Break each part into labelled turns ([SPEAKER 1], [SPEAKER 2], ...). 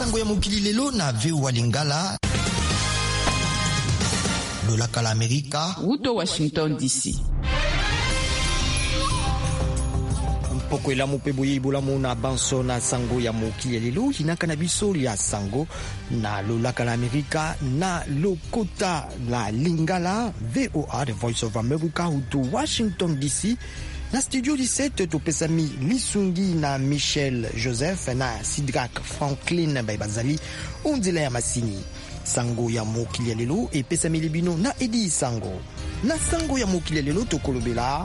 [SPEAKER 1] sango ya mokili lelo na VOA Lingala lolaka la Amerika
[SPEAKER 2] Wuto Washington DC.
[SPEAKER 1] Poko elamu pe boye ibolamu na banso na sango ya mokili lelo hinaka na biso ya sango na lolaka la Amerika na lokota la Lingala VOA The Voice of America Wuto Washington DC. Na studio 17 topesami Lisungi na Michel Joseph na Sidrak Franklin Baibazali unzila ya masini. Sango ya mokili lelo epesami libino na Edi Sango. Na sango ya mokili lelo tokolobela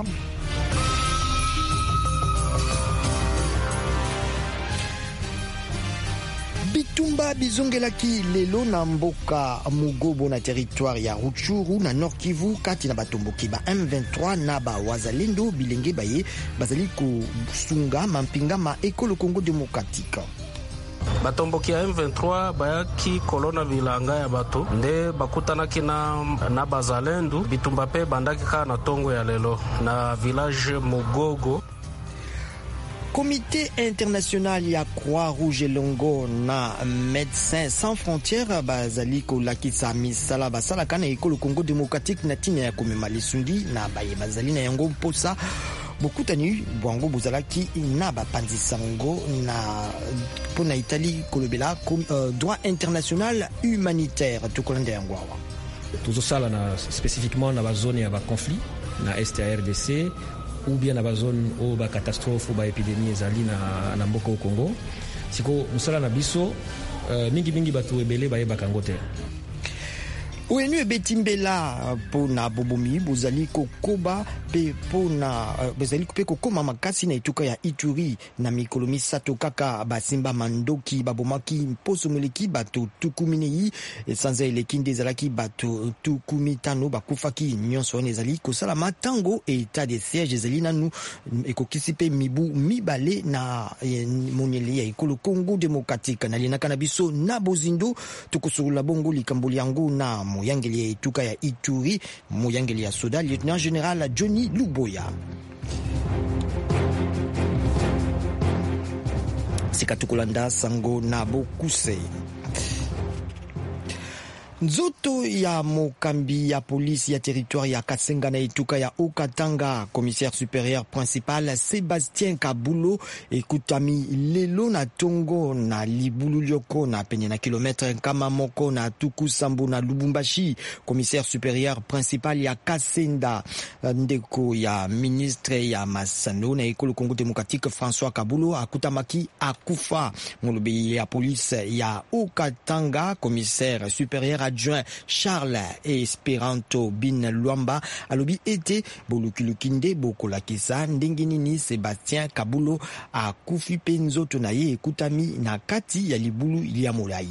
[SPEAKER 1] bitumba bizongelaki lelo na mboka Mugobo na territoire ya Rutshuru na Nord Kivu kati na batomboki ba M23 na ba wazalendo bilenge baye bazali kusunga mampinga ma ekolo Congo Démocratique.
[SPEAKER 3] Batomboki ya M23 bayaki kolona vilanga ya bato nde bakutanaki na bazalendo bitumba pe bandaki ka na tongo ya lelo na village Mugogo.
[SPEAKER 1] Comité international ya Croix-Rouge Longo na Médecins Sans Frontières bazali kolakisa misala basalaka na ekolo Congo Démocratique na tina ya komema Lisungi na baye bazali na yango mposa bokutani bwango bozalaki na bapanzi sango na pona Italie kolobela droit international humanitaire tukolanda yango awa
[SPEAKER 4] tuzosala na spécifiquement na bazone ya ba conflit na est ya RDC ou bien na bazone o ba catastrophe ou ba épidémie ezali na mboka au Congo siko musala na biso mingi batu ebele baye bakangote.
[SPEAKER 1] ONU ebetimbela pona bobomi bozali kokoba pe pona bozali pe kokoma makasi na etuka ya Ituri na mikolo misato kaka basimba mandoki babomaki mposo moleki bato tukuminei sanza eleki ndezalaki bato tukumitano bakufaki nyonso wana ezali kosala matango etat de siège ezali nanu ekokisi pe mibu mibale na monyele ya ekolo Congo Démocratique na linaka na biso na bozindo tukosula bongo likamboli yango na moyangeli ya etuka ya Ituri moyangeli ya soda lieutenant général Johnny Luboya. Sikatukulanda sango na bokuse. Nzoto ya mokambi ya polisi ya territoire ya Kasenga na etuka ya Okatanga, commissaire supérieur principal Sébastien Kabulo ekutami lelo na tongo na libulu lioko na penye na kilometre kama moko na tuku sambu na Lubumbashi. Commissaire supérieur principal ya Kasenda ndeko ya ministre ya Masano na ekolo Congo Démocratique François Kabulo akutamaki akufa. Molobi ya police ya Okatanga, commissaire supérieur adjoint Charles Esperanto Bin Luamba alobi ete bolukilukinde bokolakisa ndenge nini Sébastien Kabulo akufi pe nzoto na ye ekutami na kati ya libulu ya molai.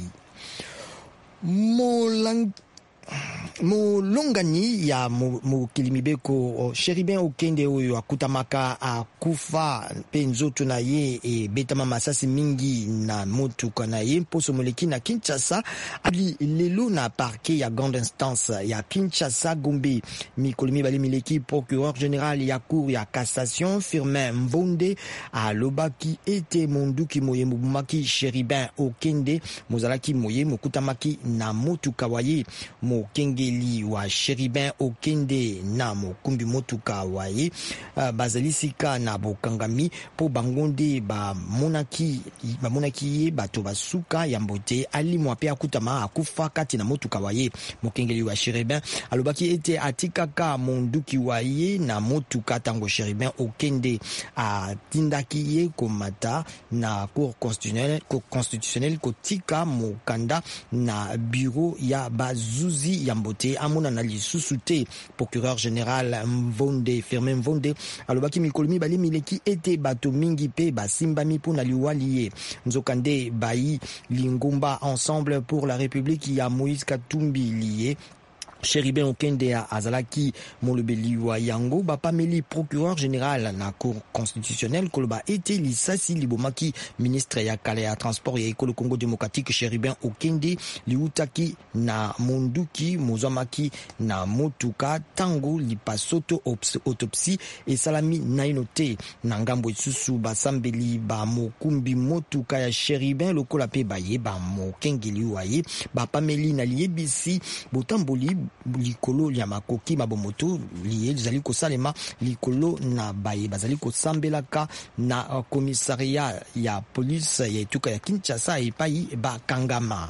[SPEAKER 1] Molongani ya mokilimibeko Cherubin Okende oyo akutamaka akufa pe nzoto na ye betama masasi mingi na motuka na ye mposo moleki na Kinshasa ali lelo na parquet ya grande instance ya Kinshasa Gombe. Mikolo mibale mileki procureur général ya cour ya cassation Firmin Mvonde alobaki ete monduki moye mubumaki Cherubin Okende mozalaki moye mokutamaki na motuka waye mokengeli wa Cherubin Okende na mokumbi motuka waye bazalisika na bokangami po bangonde bamonaki ye bato basuka ya mbote ali mwape akutama akufa kati na motuka waye. Mokengeli wa Cherubin alobaki ete atikaka monduki waye na motuka tango Cherubin Okende atindaki ye komata na cour constitutionnelle kotika mokanda na bureau ya bazuzi ya mbote amona na lisusu te. Procureur général Mvonde Firmin Mvonde alobaki mikolo mibale mileki ete bato mingi pe basimbami pona liwali ye nzokande bayi lingumba ensemble pour la république ya Moïse Katumbi lié Chéribin Okende azalaki molobeli wa yango bapameli procureur général na cour constitutionnelle koloba ete lisasi libomaki ministre ya kala ya transport ya ekolo Congo démocratique Chéribin Okende liutaki na monduki mozamaki na motuka tango lipasoto autopsie esalami naino te na ngambo isusu basambeli ba mokumbi motuka ya Chéribin lokola pe baye ba mokengeli waye bapameli na liebisi botamboli likolo ya makoki mabomoto liye zali kosalema likolo na baye bazali kosambelaka na komisaria ya police ya etuka ya Kinshasa epai bakangama.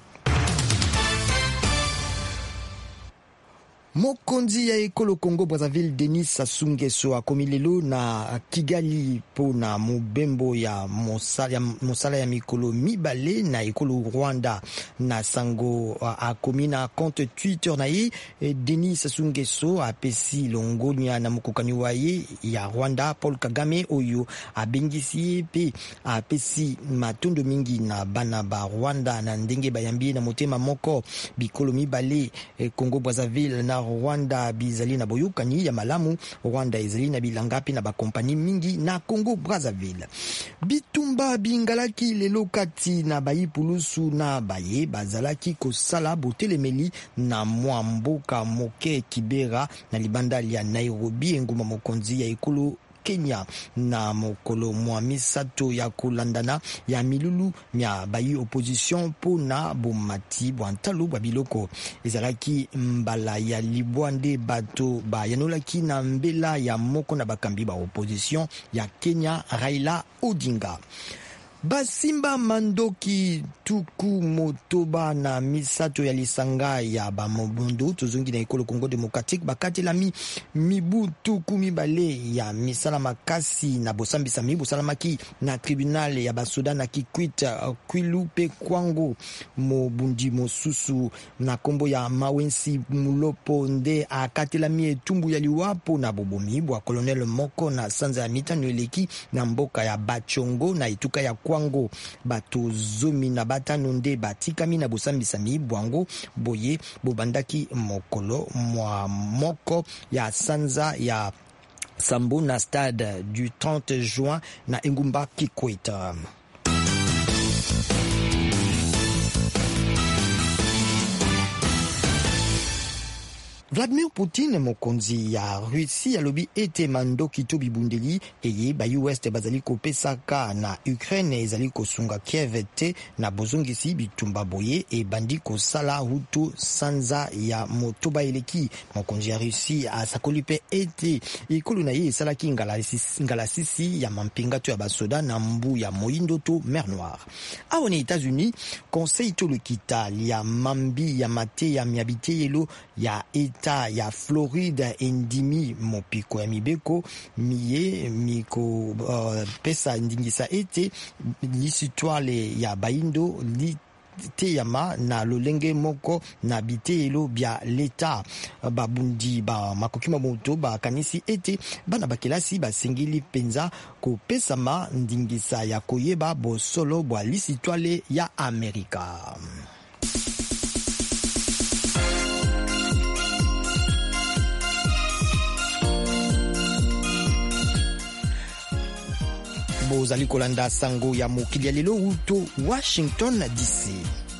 [SPEAKER 1] Mokonzi ya ekolo Congo Brazzaville Denis Sassou Nguesso akomi lelo na Kigali po na mobembo ya mosala ya mikolo mibale na ekolo Rwanda na sango akomi na compte Twitter na ye. Denis Sassou Nguesso apesi longonia na mokokani wa ye ya Rwanda Paul Kagame oyo abengisi pe apesi matondo mingi na bana ba Rwanda na ndenge bayambi na motema moko bikolo mibale Congo Brazzaville na Rwanda bizali na boyukani ya malamu. Rwanda izali na bilangapi na bakompani mingi na Congo Brazzaville. Bitumba bingalaki lelo kati na bayipulusu na baye bazalaki kosala botelemeli na mwamboka moke Kibera na libanda ya Nairobi enguma mokonzi ya ekolo Kenya na mokolo mwa misato ya kulandana ya milulu mya bayi opposition po na bomati bwantalo bwa biloko ezalaki mbala ya libwande bato bayanolaki na mbela ya moko na bakambi ba opposition ya Kenya Raila Odinga. Basimba mandoki tuku motoba na misato ya lisanga ya bamobondo tozongi na ekolo Congo démocratique bakatelami mibu tuku mibale ya misala makasi na bosambisa mibu salamaki na tribunal ya basoda na Kikwita Kwilu pe Kwango mobundi mosusu na kombo ya Mawensi Mulopo nde akatelami etumbu ya liwapo na bobomi bwa colonel moko na sanza ya mitano eleki na mboka ya Bachongo na ituka ya Kwango bato zomi na batano nde batikami na bosambisa mibwango boye bobandaki mokolo mwa moko ya sanza ya Sambo na stade du 30 juin na Engumba Kikwita. Vladimir Poutine mokonzi ya Russie alobi ete mandoki to bibundeli eye ba US bazali kopesaka na Ukraine ezali kosunga Kiev te na bozongisi bitumba boye e bandi kosala hutu sanza ya motoba eleki. Mokonzi ya Russie asakoli pe ete ikulu na ye esalaki ngalasisi ya mampinga to ya basoda na mbu ya moindo to mer Noire. Awa ni États-Unis conseil to lekita ya mambi ya mate ya miabite yelo ya ya Florida endimi mopiko ya mibeko miye miko pesa ndingisa ete lisitwale ya baindo li teyama na lolenge moko na bitelo bya leta babundi ba makokima moto ba kanisi ete bana bakelasi basengeli penza ko pesama ndingisa ya koyeba bosolo bwa lisitwale ya Amerika. Bozali kolanda sango ya mokili ya lelo uto Washington DC.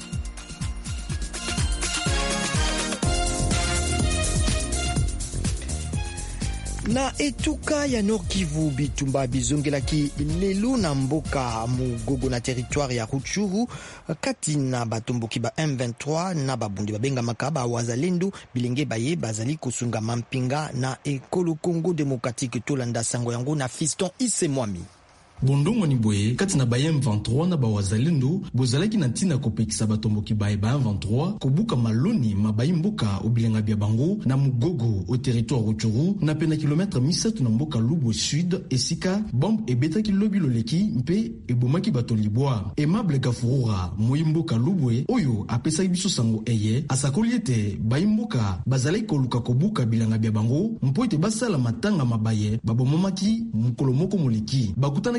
[SPEAKER 1] Na etuka ya Nord Kivu bitumba bizongelaki lelo na mboka mugogo na territoire ya Rutshuru kati na batomboki ba M23 na babundi babenga makaba wazalendo bilenge baye bazali kusunga mampinga na ekolo Congo démocratique tolanda sango yango na Fiston Isemwami.
[SPEAKER 2] Bondongo ni boye kati na baye M23 na bawazalendo bozalaki na ntina kopekisa batomboki baye ba M23 kobuka maloni mabayi mboka obilenga bya bango na mugogo au territoire Rutshuru na pena kilometre 7 na mboka Lubo Sud esika bombe ebetaki lobi loleki mpe ebomaki bato libwa. Aimable Kafurura moyimboka Lubwe oyo apesaki biso sango eye asakoli ete bayi mboka bazalaki koluka kobuka bilanga bya bango mpo ete basala matanga mabaye babomomaki mukolo moko moleki bakutanaki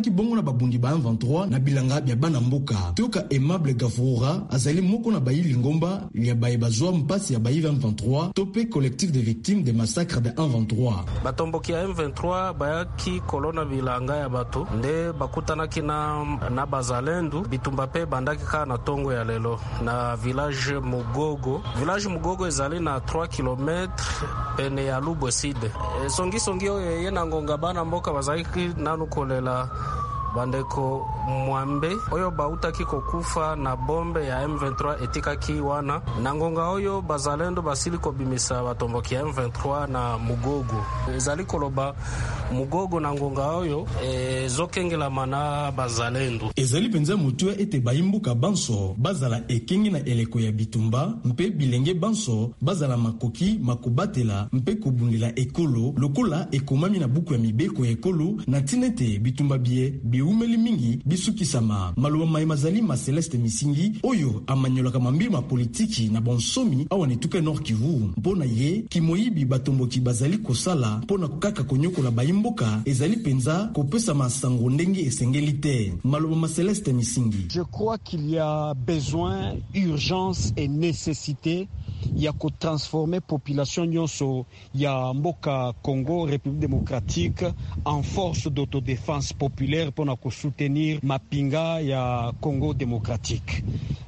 [SPEAKER 2] bazalaki bongo na babundi ba 23 na bilanga bya bana mboka. Toka Aimable Gavura azali moko na bayi lingomba ya baye bazwa mpasi ya bayi 23 tope collectif de victimes des massacres de 123.
[SPEAKER 3] Batomboki ya M23 bayaki kolona bilanga ya bato nde bakutanaki na bazalendu bitumba pe bandaki ka na tongo ya lelo na village Mugogo. Village Mugogo ezali na 3 km pene ya Luboside. Songi oyo ye na ngonga bana mboka bazalaki nanu kolela bandeko mwambe oyo bautaki kokufa na bombe ya M23 etikaki wana na ngonga oyo bazalendo basili kobimisa batomboki ya M23 na Mugogo. Ezali koloba Mugogo na ngonga oyo zokengela mana bazalendo.
[SPEAKER 2] Ezali penza mutu ete bayimbuka banso bazala ekengi na eleko ya bitumba mpe bilenge banso bazala makoki makubatela mpe kobundela ekolo lokola ekomami na buku ya mibeko ya ekolo na tinete bitumba bie biumeli mingi bisukisama. Maloba mai mazali ma Celeste Misingi oyo amanyolaka mambiri ma politiki na bonsomi awa netuka Nord Kivu mpona ye kimoyibi batomboki bazali kosala mpona kaka konyokola bayimboka ezali penza kopesa masango ndenge esengeli te. Maloba ma Celeste Misingi.
[SPEAKER 5] Je crois qu'il y a besoin, urgence et nécessité ya ko transformer population nyonso ya mboka Congo République démocratique en force d'autodéfense populaire pour ko soutenir mapinga ya Congo démocratique.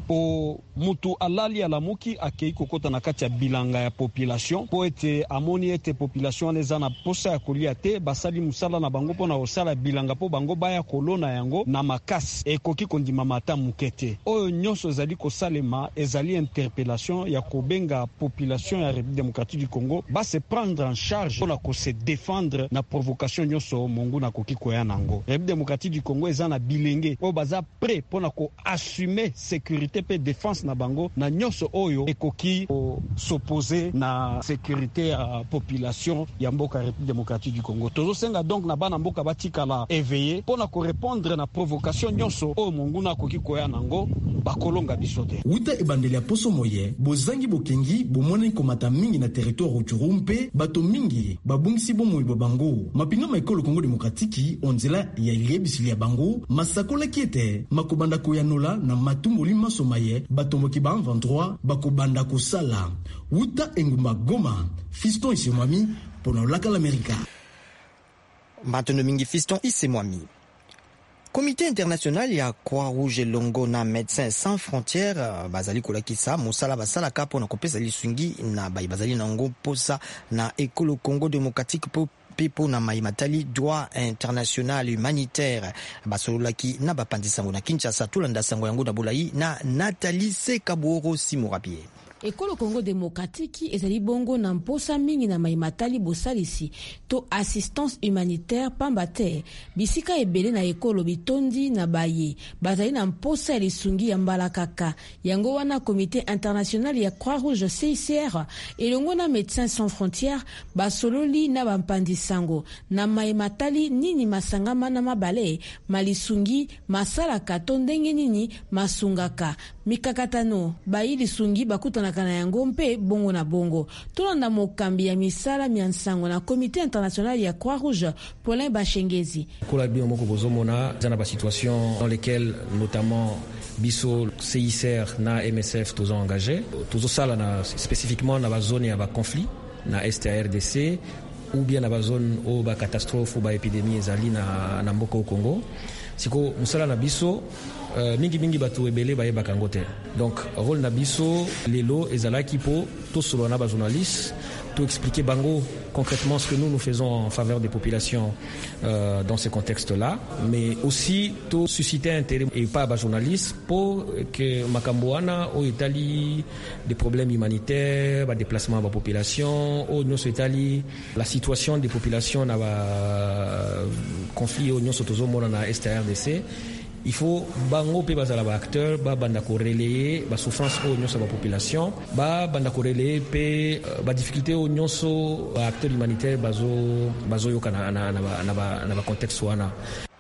[SPEAKER 5] Po mutu alali alamuki akei kokota na kati ya bilanga ya population po ete amoni ete population neza na posa ya kolia te basali musala na bango pona osala bilanga po bango baya kolona yango na makasi ekoki kondima mata mukete. Oyo nyonso ezali kosalema ezali interpellation ya kobenga population ya République démocratique du Congo ba se prendre en charge pona ko se défendre na provocation nyonso mongu na koki koya nango. République démocratique du Congo ezana bilenge o baza prêt pona ko assumer sécurité pe défense na bango na nyonso oyo ekoki s'opposer na sécurité ya population ya mboka République démocratique du Congo. Tozo senga donc na bana mboka batikala éveillé pona ko répondre na provocation nyonso oyo mongu na koki koya nango bakolonga bisote.
[SPEAKER 2] Wuta ebandeli ya poso moye bozangi bokengi bomona komata mingi na territoire Rutshuru bato mingi babungisi bomoyi bango mapinga maikolo Congo démocratique onzela ya ilebisili ya bango masakola kiete makobanda koyanola na matumboli masomaye batomboki ba 23 bakobanda kosala wuta engumba Goma. Fiston Isemwami pona laka l'Amérique.
[SPEAKER 1] Matondo mingi Fiston Isemwami. Comité international ya Croix-Rouge longo na Médecins Sans Frontières bazali kolakisa musala basala kapo na kopesa lisungi na bazali nango posa na ekolo Congo démocratique pepo na maimatali droit international humanitaire basolaki na bapandisango na Kinshasa tulanda sango yango na Bolai na Nathalie Sekaboro Simorabie.
[SPEAKER 6] Ekolo Congo démocratique ezali bongo na mposa mingi na maimatali bosalisi to assistance humanitaire pambate bisika ebele na ekolo bitondi na baye bazali na mposa lisungi ya mbala kaka yango wana comité international ya Croix-Rouge CICR elongo na Médecins Sans Frontières basololi na bampandisango na maimatali nini masangama na mabale malisungi masala kato ndenge nini masungaka mikakatano bayi lisungi bakutana kana yango mpe bongo na bongo tolanda mokambi ya misala miansango na comité international ya Croix-Rouge Paulin Bashengezi
[SPEAKER 4] kola bio moko bozomona zana ba situation dans lesquelles notamment biso CICR na MSF tozo engagé tozo sala na spécifiquement na ba zone ya ba conflit na STRDC ou bien na ba zone o ba catastrophe ou ba épidémie ezali na mboka au Congo siko musala na biso mingi bato ebele baye bakangote donc rôle na biso lelo ezalaki po to solo na ba journalistes to expliquer bango concrètement ce que nous faisons en faveur des populations dans ce contexte-là, mais aussi to susciter intérêt et pas ba journalistes pour que makamboana au Italie des problèmes humanitaires, ba déplacement ba population, au nous Italie la situation des populations na ba conflit au nous sotozo mona na STRDC. Il faut bango pe bazala ba acteur ba banda ko relayer ba souffrance au nyonso ba population ba banda ko relayer pe ba difficulté au nyonso ba acteur humanitaire bazo yokana na ba contexte wana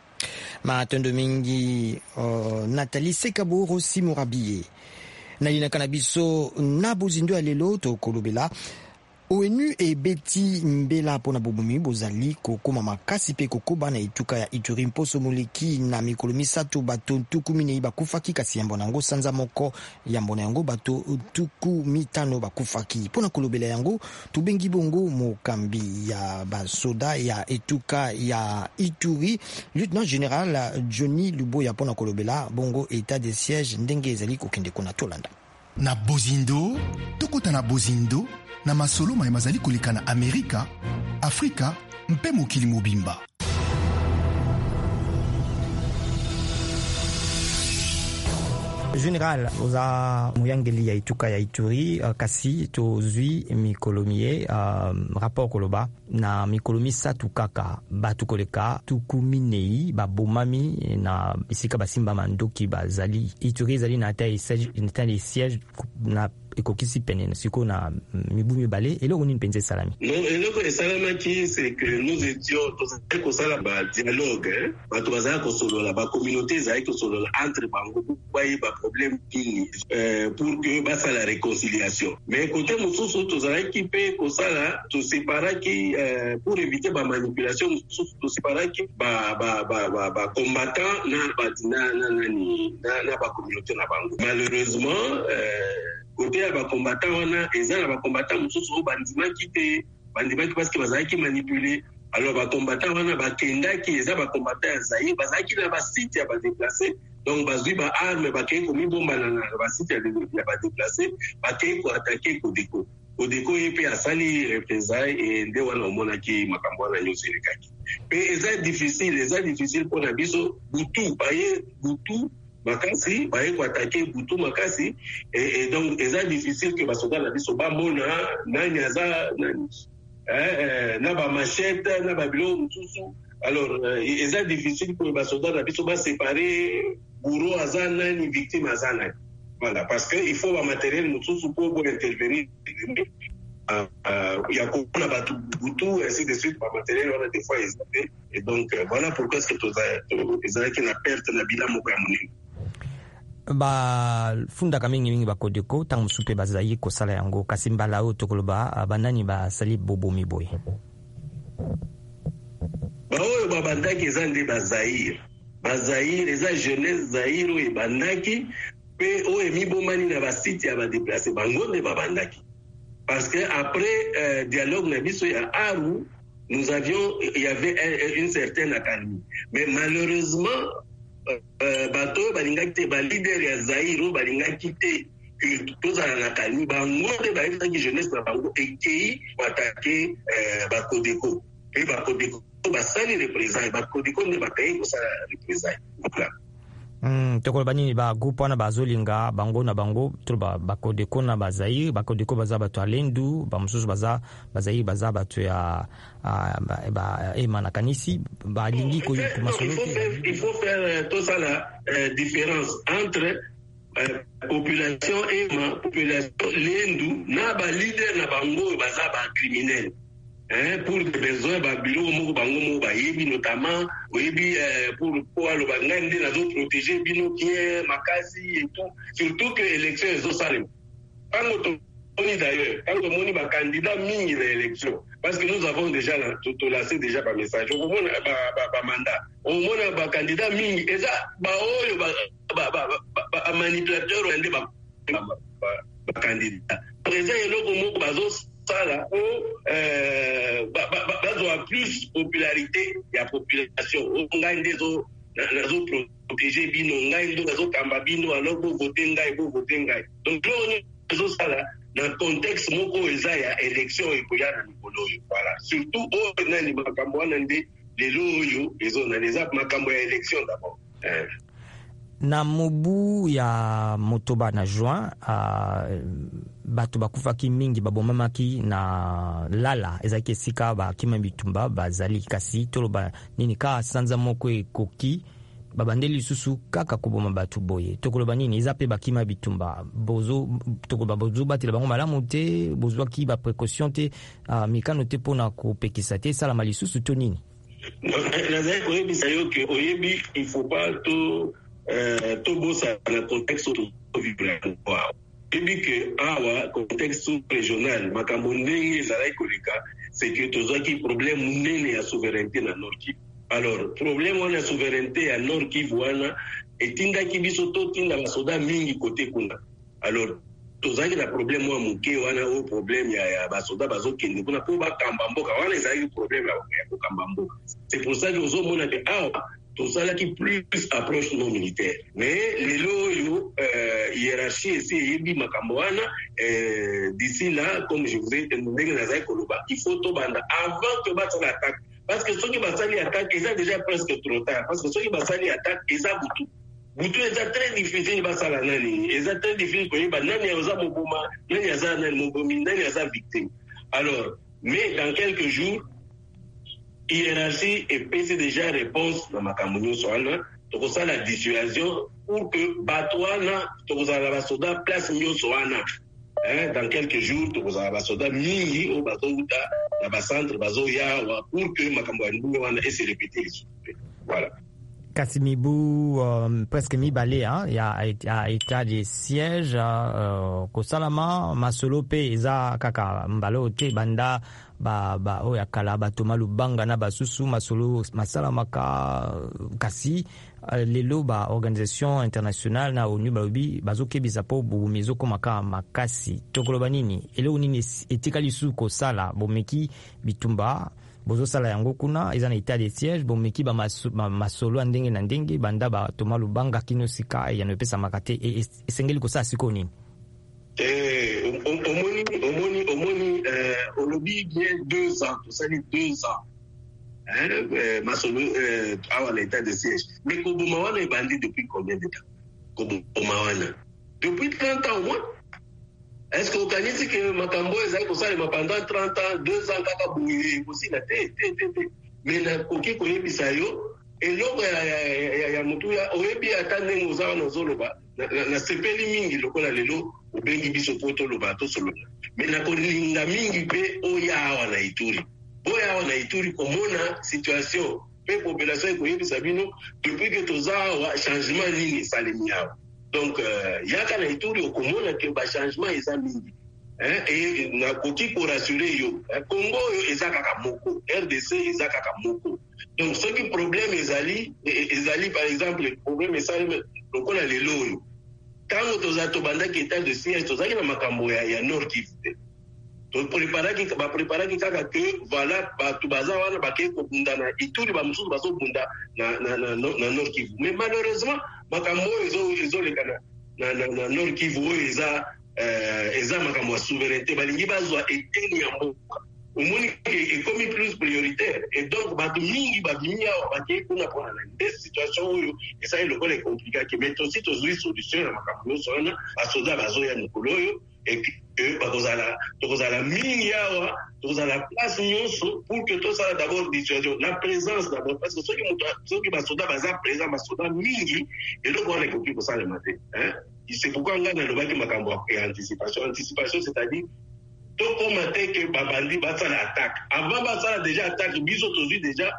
[SPEAKER 1] Matondo mingi Nathalie Sekaboro Simorabie na ina kanabiso na buzindo ya lelo to kolobela ONU ebeti mbela pona bobomi bozali kokoma makasi pe kokoba na etuka ya Ituri mposo moleki na mikolo misato bato ntuku minei bakufaki kasi yambo nango sanza moko yambo na yango bato ntuku mitano bakufaki pona kolobela yango tubengi bongo mokambi ya basoda ya etuka ya Ituri lieutenant général Johnny Luboya pona kolobela bongo état de siège ndenge ezali kokende kuna tolanda
[SPEAKER 7] na Bozindo tokota na Bozindo na masolo ma mazali koleka na Amerika, Afrika, mpe mokili mobimba.
[SPEAKER 1] Général, oza muyangeli ya ituka ya Ituri kasi tozwi mikolomie rapport koloba na mikolomi satu kaka batu koleka tukuminei babomami na bisika basimba mandoki bazali Ituri zali na ta siège na ekokisi pene siko na mibu mibale eloko nini penze salami
[SPEAKER 8] eloko esalama ki c'est que nous étions tozali kosala ba dialogue bato bazala kosolola ba communauté ezali kosolola entre bango baye ba problème kini pour que basa la réconciliation mais côté mosusu tozalaki pe kosala toseparaki pour éviter ba manipulation mosusu toseparaki ba combattant na ba communauté na bango malheureusement côté ya ba combattant wana eza na ba combattant mosusu o bandimaki parce que bazalaki manipuler alors ba combattant wana bakendaki eza ba combattant ya Zaïre bazalaki na ba site ya ba déplacer donc bazwi ba arme bakei ko mibomba na ba site ya ba déplacer bakei ko attaquer Kodeko yepe asali représailles et nde wana omonaki makambo wana nyonso elekaki pe eza difficile pona biso butu makasi baye ko attaquer butu makasi et donc eza difficile que basoda na biso bamona nani aza nani na ba machette na ba bilo mususu alors eza difficile que basoda na biso ba séparer bourreau aza nani victime aza nani voilà parce que il faut ba matériel mususu pour intervenir il y a kuna batu butu ainsi de suite ba matériel wana des fois et donc voilà pourquoi est-ce que eza qui na perte na bila moko ya munene
[SPEAKER 1] ba fundaka mingi bakodeko tangu supe bazayi kosala yango kasi mbala oyo tokoloba banani basali bobomi boye
[SPEAKER 8] baoyo babandaki eza nde bazaire eza jeunesse zaire oyo ebandaki mpe oyo emibomani na basite ya badeplace bango nde babandaki parce que après dialogue na biso ya Aru il y avait une certaine accalmie mais malheureusement bato balingaki te ba leader ya Zaire balingaki te tozala na kalmi bango nde bayebisaki jeunesse na bango ekei batake bakodeko pe bakodeko basali représailles bakodeko nde bakei kosala représailles
[SPEAKER 1] tokoloba nini ba groupe wana bazolinga bango na bango to bakodeko na bazaire bakodeko baza bato alendu bamosusu bazaire baza bato ya emana kanisi balingi ko masolo
[SPEAKER 8] il faut faire tout ça la différence entre population population lendu na ba leader na bango baza ba criminel pour des besoins ba bureau moko bango mo ba yebi notamment oyebi pour alo bangande na zo protéger bino bien makasi et tout surtout que élection ezo salem pango to oni d'ailleurs quand moni ba candidat mingi na élection parce que nous avons déjà tout lancé déjà par message on mona ba mandat on mona ba candidat mingi eza ba oyo ba manipulateur ende ba candidat président eloko moko bazo sala bazwa plus popularité ya population ngai ndezo nazo protéger bino ngai ndo nazo kamba bino alors bo voter ngai donc là nazo sala dans contexte moko eza ya élection ekoya na mikolo oyo voilà surtout oyo nani makambo wana nde lelo oyo ezo na leza makambo ya élection d'abord
[SPEAKER 1] na mobu ya motoba na juin bato bakufaki mingi babomamaki na lala ezaki esika bakima bitumba bazali kasi toloba nini ka sanza moko ekoki babandeli lisusu kaka koboma bato boye tokoloba nini eza pe bakima bitumba tokoloba bozo batela bango malamu te bozwaki ba précaution te mikano te mpona kopekisa te esalama lisusu to nini
[SPEAKER 8] nazali koyebisa yo ke oyebi il faut pas to bosa na contexte to vivre ebi que awa contexte régional makambo ndenge ezalaki koleka c'est que tozwaki problème munene ya souveraineté na Nord Kivu. Alors problème wana ya souveraineté ya Nord Kivu wana etindaki biso totinda basoda mingi kote kuna. Alors tozalaki na problème wa moke wana o problème ya basoda bazokende kuna po bakamba mboka wana ezalaki problème ya kokamba mboka. C'est pour ça que ozomona que awa tozalaki plus approche non militaire. Mais lelo oyo hiérarchie esi eyebi makambo wana d'ici là, comme je vous ai dit, ndenge nazali koloba, il faut tobanda avant que basala attaque. Parce que soki basali attaque, eza déjà presque trop tard. Parce que soki basali attaque, eza butu. Butu eza très difficile basala nani. Eza très difficile koyeba nani aza moboma, nani aza nani mobomi, nani aza victime. Alors, mais dans quelques jours, hiérarchie et pèse déjà réponse dans ma campagne sur la dissuasion pour que Batouana, la basoda place mieux sur dans quelques jours, la basoda mingi au bateau dans le centre bazoya pour que ma campagne ait se répéter. Voilà.
[SPEAKER 1] Kasimibu presque mi-balé, hein? Il y a état de siège, Kosalama, Masolo pe eza kaka mbalo te banda ba oya kala batoma lubanga na basusu masolo masalamaka kasi lelo ba organisation internationale na ONU balobi bazokebisa po bumizo komaka makasi tokoloba nini ele nini etikali su kosala bomeki bitumba bozo sala yango kuna eza na état de siège bomeki ba masolo ndenge na ndenge banda ba toma lubanga kino sika ya no pesa makate esengeli kosala sikoni
[SPEAKER 8] omoni olobi bien 2 ans, tout ça dit 2 ans. Masolo à l'état de siège. Mais Kobumawana est bandit depuis combien de temps? Kobumawana. Depuis 30 ans au moins. Est-ce que vous connaissez que Makambo est pendant 30 ans, 2 ans, kaka bouillé aussi la tête. Mais na koki koye bisayo et l'autre ya mutu ya oyebi atane ngoza na zoloba na sepeli mingi lokola lelo obengi biso poto lobato solo. Mais na kolinga mingi pe oya na Ituri. Oya na Ituri komona situation pe population koyebi sabino depuis que toza changement nini salemi yawa. Donc yaka na Ituri okomona ke ba changement eza mingi. Et na koki ko rassurer yo Congo ezaka kamoko, RDC ezaka kamoko. Donc ce qui problème ezali par exemple le problème ezali lokola lelo yo. Tango tozato bandaki état de siège tozaki na makambo ya Nord Kivu. To préparaki kaka que voilà batu baza wana bakei ko bunda na Ituri ba mususu bazo bunda na Nord Kivu. Mais malheureusement makambo ezoleka na Nord Kivu eza makambo ya souveraineté balingi bazwa eteni ya mboka omoni ekomi plus prioritaire et donc batu mingi babimi awa bakei kuna mpona na nde situation oyo esali lokola ekomplikaki mais tosi tozwi solution na makambo nyonso wana basoda bazoya mokolo oyo tokozala mingi awa tokozala place nyonso pour que tosala d'abord dissuasion na présence d'abord parce que soki basoda baza présent basoda mingi eloko wana ekoki kosalema te. C'est pourquoi on a le makambo ya anticipation, c'est-à-dire tokoma te ke babandi basala attaque. Avant basala déjà attaque, biso tozi déjà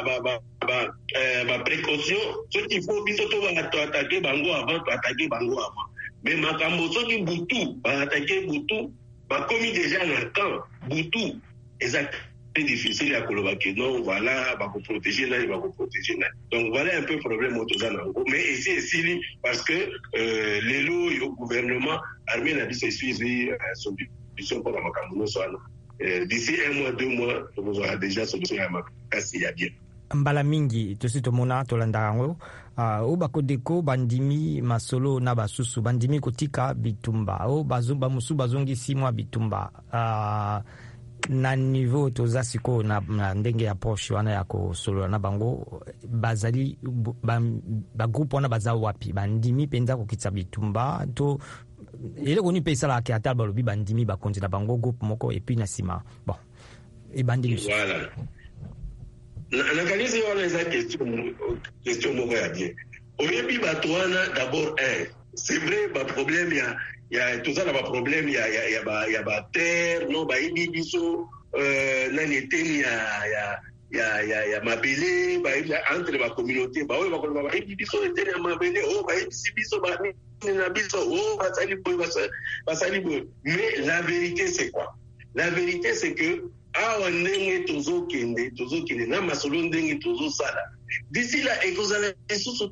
[SPEAKER 8] ba précaution, ce qu'il faut biso to attaquer bango avant, mais makambo soki butu ba attaquer butu ba commis déjà na camp butu exact. C'est difficile à Kolobaki. Non, voilà, va vous protéger là, il va vous protéger là. Donc voilà un peu le problème au Tozanango. Mais ici, parce que les lots et le gouvernement, armé n'a dit c'est suivi son solution pour la Makamouno Soana. D'ici 1 mois, 2 mois, on aura déjà solution à Makasi, il y a bien.
[SPEAKER 1] Mbala mingi tositomona tolandarango o bakodeko bandimi masolo na basusu bandimi kotika bitumba o bazumba musu bazongi 6 mois bitumba na niveau toza siko na ndenge ya approche wana ya kosolola na bango bazali ba groupe wana baza wapi bandimi penza kokitsa bitumba to ele koni pesa la ki atal balobi bandimi ba konti na bango groupe moko et puis na sima bon et bandimi
[SPEAKER 8] voilà na kanisi wana eza question moko ya bien oyebi batwana d'abord c'est vrai ba problème ya tout ça ba problème ya ba terre non ba ibibiso na neteni ya mabele entre ba communauté ba oyo bakoloba ba biso etene ya mabele o ba biso ba na biso o basali boy. Mais la vérité c'est quoi? La vérité c'est que awa ndenge tozokende na masolo ndenge tozosala d'ici là ekozala lisusu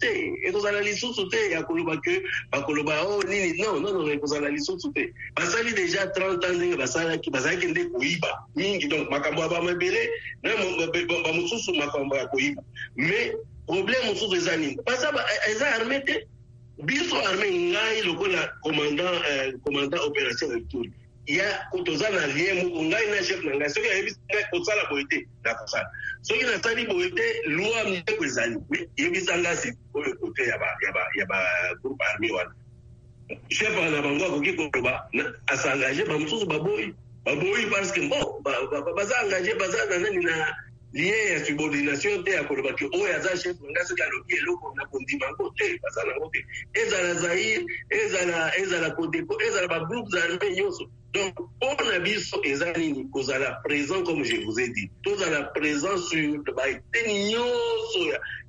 [SPEAKER 8] te ya koloba ke bakoloba o nini non ekozala lisusu te basali déjà 30 ans ndenge bazalaki nde koyiba mingi. Donc makambo ya bamabele na bamosusu makambo ya koyiba. Mais problème mosusu eza nini? eza armé te. Biso armé ngai lokola commandant opération Ituri ya kotoza na lien moko ngai na chef na ngai soki ayebi ngai kosala boye te nakosala soki nasali boye te loi moko ezali yebisa ngai si oyo kote ya ba groupe armé wana chef na bango akoki koloba asengage bamosusu baboyi parce que bon baza engage baza na nani na lien ya subordination te ya koloba ke oyo aza chef na ngai soki alobi eloko na kondima yango te baza nango te ezala Zaïre ezala Codeco ezala bagroupe armé nyonso. Donc, on a biso ezali kozala présent comme je vous ai dit. Tozala présent sur ba tenyoso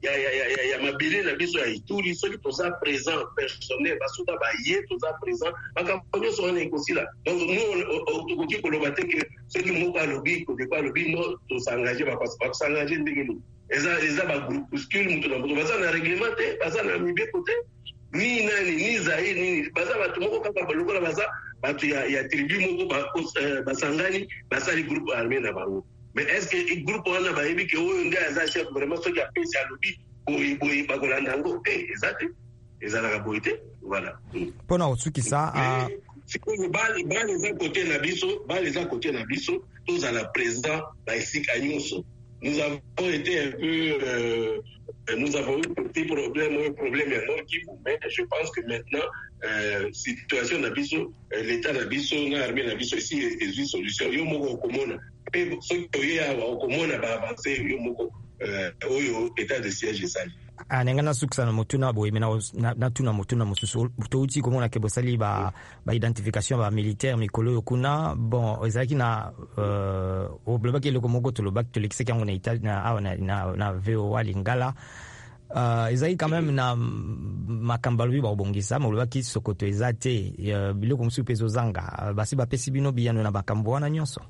[SPEAKER 8] ya mabele na biso ya Ituri soki toza présent personnel basuka ba ye toza présent bakamponyo so na ekosila. Donc nous okoki koloba te ke soki moko alobi Codeco alobi no tosengage bakosangaje ndenge ni. Eza ba groupuscule mutu na mutu baza na règlement te baza na mibeko te ni nani ni Zaïre ni baza batu moko kaka balokola baza batu ya tribu moko basangani basali groupe armé na bango. Mais est-ce que groupe wana bayebi ke oyo nde aza chef vraiment soki apesi alobi boyi bakolanda yango te ezalaka boyi te. Voilà
[SPEAKER 1] mpona kosukisa
[SPEAKER 8] sikoyo bale eza kote na biso tozala président baesika nyonso. Nous avons été un peu nous avons eu un petit problème à Nord Kivu, mais je pense que maintenant situation nabiso l'état nabiso na armée nabiso ici est une solution yo moko komona pe soki oya komona ba avancer yo moko oyo état de siège esali
[SPEAKER 1] nenga nasukisa na motuna boye na tuna motuna mosusu touti komona ke bosali ba identification ba militaire mikolo yokuna bon ezalaki na oblobaki eloko moko tolobaki tolekisaki yango na VOA Lingala ezalaki quand même na makambo alobi baobongisa molobaki sokoto eza te biloko mosusu mpe ezozanga basi bapesi bino biyano na makambo wana nyonso.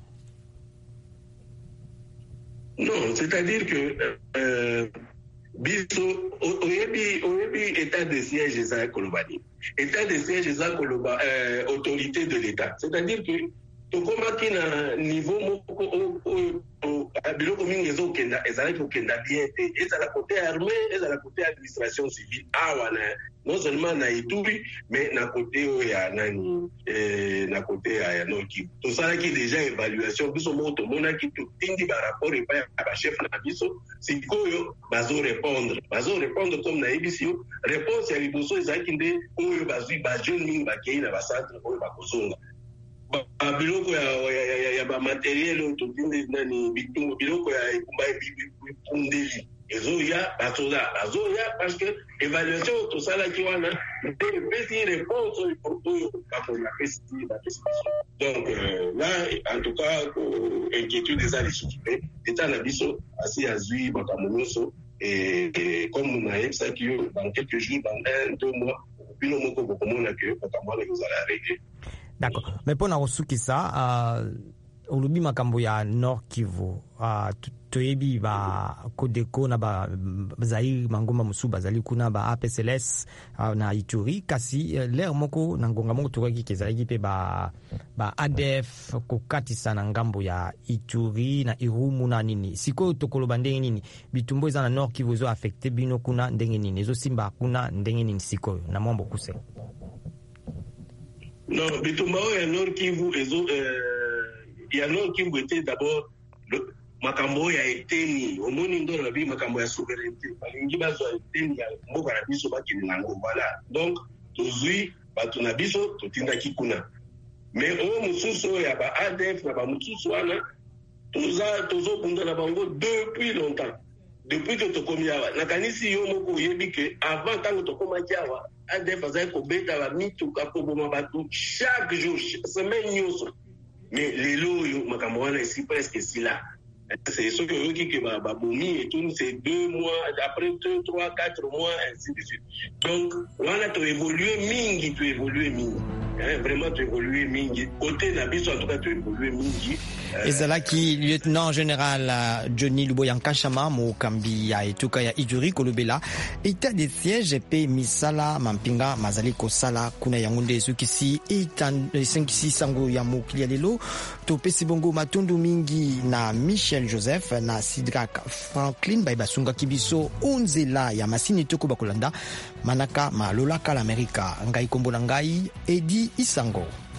[SPEAKER 8] Non, c'est-à-dire que biso oyebi état de siège eza kolobani état de siège eza koloba autorité de l'état, c'est-à-dire que tokomaki na niveau moko biloko mingi ezalaki kokenda bien te ezala côté armé ezala côté administration civile awa non seulement na Ituri mais na côté ya nani na côté ya Nord Kivu tosalaki déjà évaluation biso moko tomonaki totindi barapport epai ya bachef na biso sikoyo bazorépondre comme nayebisi yo réponse ya liboso ezalaki nde oyo bazwi bajeune mingi bakei na bacentre oyo bakozonga biloko ya bamateriel oyo totindi nani bitungo biloko ya ekumba ebipundeli ezoya bazoya parce que évaluation tosalaki wana nde epesi réponse oyo bakomi bapesi. Donc là en tout cas inquiétude eza lisusu te état na biso asi azwi makambo nyonso comme nayebisaki yo dans quelques jours dans 1-2 mois bino moko bokomona ke makambo wana ezala réglé.
[SPEAKER 1] D'accord, mais mpona kosukisa olobi makambo ya Nord Kivu toyebi ba Codeco na ba Zaïre mangomba mosusu bazali kuna ba APCLS na Ituri kasi l'air moko na ngonga moko tokoki kezalaki pe ba ADF kokatisa na ngambo ya Ituri na Irumu na nini sikoyo tokoloba ndenge nini bitumbo eza na Nord Kivu zo affecté bino kuna ndenge nini ezo simba kuna ndenge nini sikoyo na mwambo kuse.
[SPEAKER 8] Non, bitumba ya Nord Kivu ya Nord Kivu était d'abord makambo ya eteni omoni ndo na bi makambo ya souveraineté balingi bazo eteni ya mboka na biso bakini nango voilà. Donc tozui bato na biso totindaki kuna mais o mususu ya ba ADF na ba mususu wana tozobunda na bango depuis longtemps depuis que tokomi awa nakanisi yo moko oyebi ke avant ntango tokomaki awa ADF azali kobeta bamituka koboma bato chaque jour semaine nyonso mais lelo oyo makambo wana esi presque esila C'est ce que babomi et tout, c'est 2 mois, après 2, 3, 4 mois, ainsi de suite. Donc, on a tout évolué mingi. Vraiment tu évolué mingi. Côté Nabiso, en tout cas, tu évolué mingi.
[SPEAKER 1] Ezalaki lieutenant général Johnny Luboyanka Shama mokambi ya etuka ya Ituri kolobela état de siège pe misala mampinga mazali kosala kuna yangunde sukisi esenkisi sango ya mokili lelo to pesi bongo matundu mingi na Michel Joseph na Sidrak Franklin basunga kibiso onzela ya masini toko bakolanda manaka malola kala Amerika ngai kombola ngai Edi Isango.